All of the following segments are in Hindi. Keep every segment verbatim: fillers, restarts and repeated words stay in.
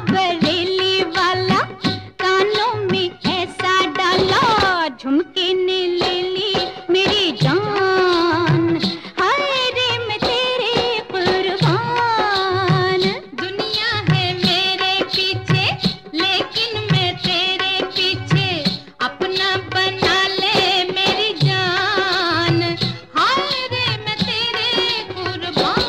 बरेली वाला, कानों में ऐसा डाला झुमके ने ले ली मेरी जान। हाय रे मैं तेरे कुर्बान। दुनिया है मेरे पीछे लेकिन मैं तेरे पीछे, अपना बना ले मेरी जान। हाय रे मैं तेरे कुर्बान।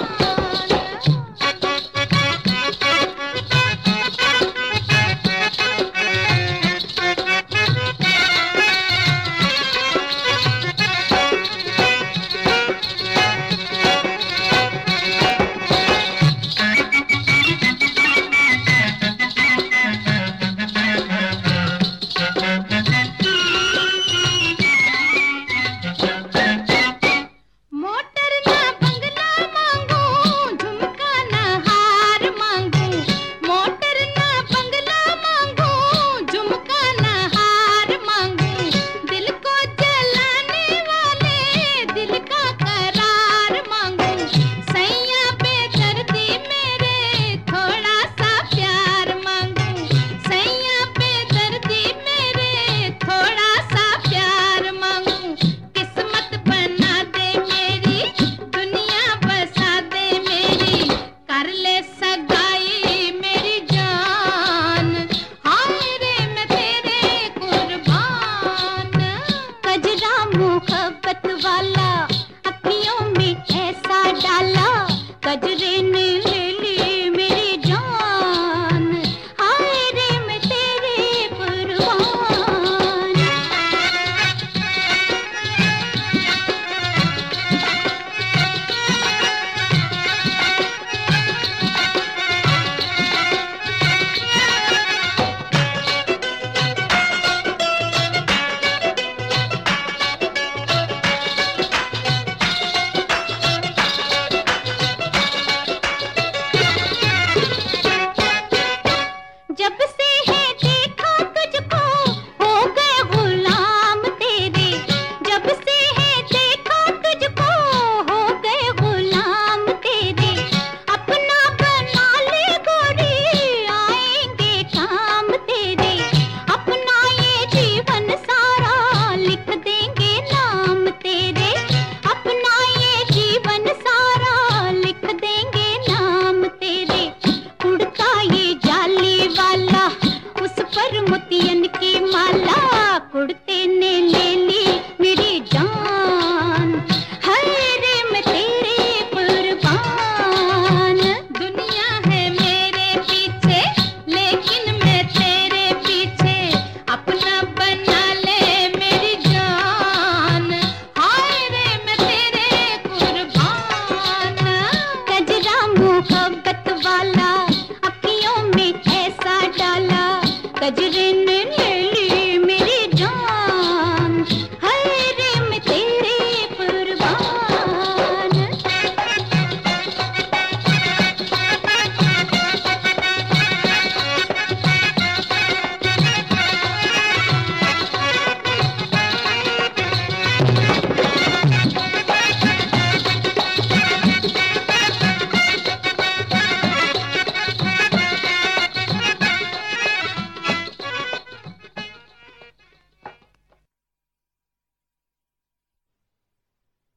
मोटर ना बंगला मांगू, झुमका ना हार मांगू। मोटर ना बंगला मांगू, झुमका ना हार मांगू। दिल को जलाने वाले दिल का करार मांगू। सैया बेदर्दी मेरे थोड़ा सा प्यार मांगू। सैया बेदर्दी मेरे थोड़ा सा प्यार मांगू। किस्मत बना दे मेरी, दुनिया बसा दे मेरी, कर ले सगाई मेरी जान। हाय रे मैं तेरे कुर्बान। कजरा मोहब्बत वाला अखियों में ऐसा डाला, कजरे ने ले ली मेरी जान। हाय रे मैं तेरे कुर्बान। जब से है देखा तुझको हो गए गुलाम तेरे। जब से है देखा तुझको हो गए गुलाम तेरे। अपना बना ले गोरी आएंगे काम तेरे। अपना ये जीवन सारा लिख देंगे नाम तेरे। अपना ये जीवन सारा लिख देंगे नाम तेरे। उड़ता ये जाली वाला उस पर मोतिया